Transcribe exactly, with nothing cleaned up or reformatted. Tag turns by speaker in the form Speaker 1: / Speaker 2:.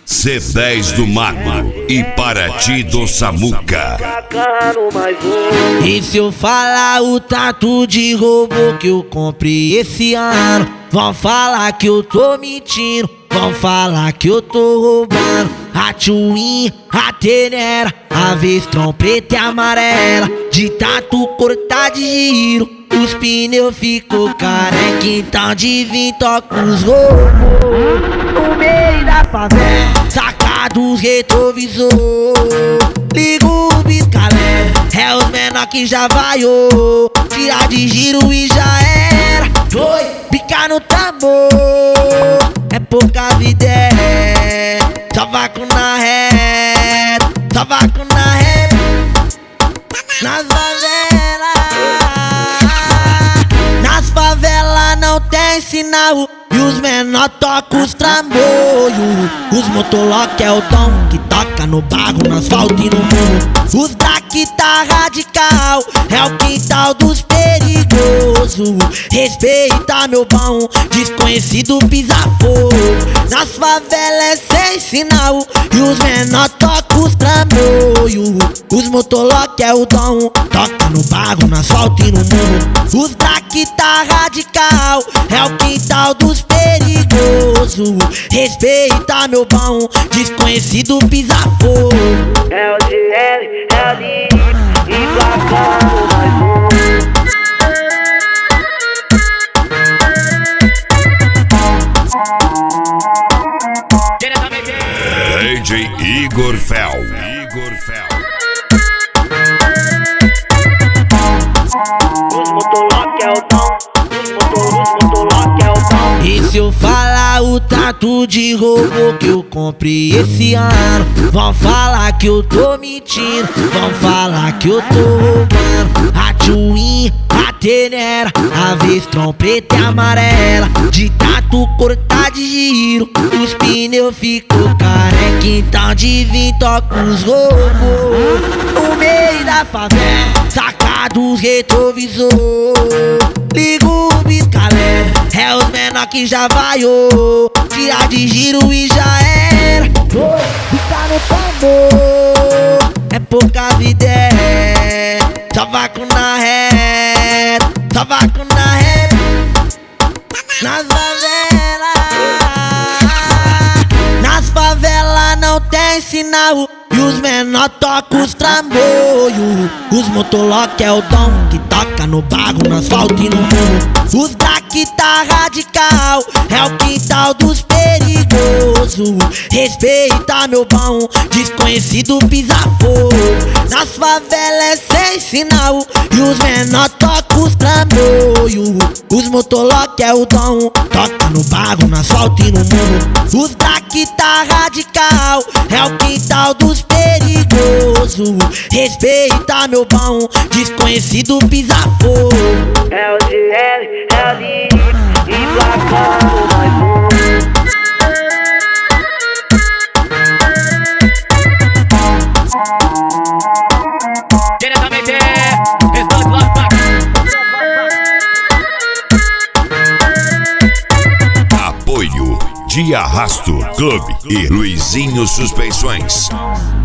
Speaker 1: C dez do Mago e Paraty do Samuca.
Speaker 2: E se eu falar o tatu de robô que eu comprei esse ano, vão falar que eu tô mentindo, vão falar que eu tô roubando. A Twin, a Tenera, a Vestron preta e amarela, de tatu cortar de giro, os pneus ficou careca, então de vir toca os robôs no meio da favela, saca dos retrovisor, liga o pisca-alerta, é os menor que já vaiou, tira de giro e já era. Foi, pica no tambor, é pouca vida, é só vácuo na reta, só vácuo na reta, nas favelas. Nas favelas não tem sinal e os menor tocam os trambolhos. Os motolock é o tom que toca no barro, no asfalto e no morro. Os daqui tá radical, é o quintal dos perigosos. Respeita meu bom, desconhecido pisa fogo. Nas favelas é sem sinal e os menor tocam os trambolhos. Os motolock é o dom, toca no barro, no asfalto e no morro. Os daqui tá radical, é o quintal dos perigosos. Respeita meu bom, desconhecido pisa fogo.
Speaker 3: É o G L, é o D e placado mais um.
Speaker 1: D J Igor Fel. Igor Fel.
Speaker 3: Os motolock é o tom, os motor, os motolock é o tom.
Speaker 2: E se eu falar o tatu de robô que eu comprei esse ano, vão falar que eu tô mentindo, vão falar que eu tô roubando. A Twin, a Tenera, a Vestron preta e amarela, de tatu cortar de giro, os pneus ficou careca, então de vir toca os robôs no meio da favela, saca dos retrovisor, liga o pisca-alerta, é os menor que já vaiou, tira de giro e já era. Fica no tambor, é pouca vida, é só vácuo na reta, só vácuo na reta, nas favelas. Nas favelas não tem sinal e os menor tocam os trambolhos. Os motolock é o dom que toca no barro, no asfalto e no morro. Os daqui tá radical, é o quintal dos perigosos. Respeita meu bom, desconhecido pisa fogo. Nas favelas é sem sinal e os menor tocam os trambolhos. Os motolock é o dom, toca no barro, no asfalto e no morro. Os daqui tá radical, é o quintal dos perigosos. Respeita meu bom, desconhecido pisa fogo.
Speaker 3: É o G L, é o D e placado mais um.
Speaker 4: Diretamente, estou lá pra
Speaker 1: Apoio de Arrasto Clube e Luizinho Suspensões.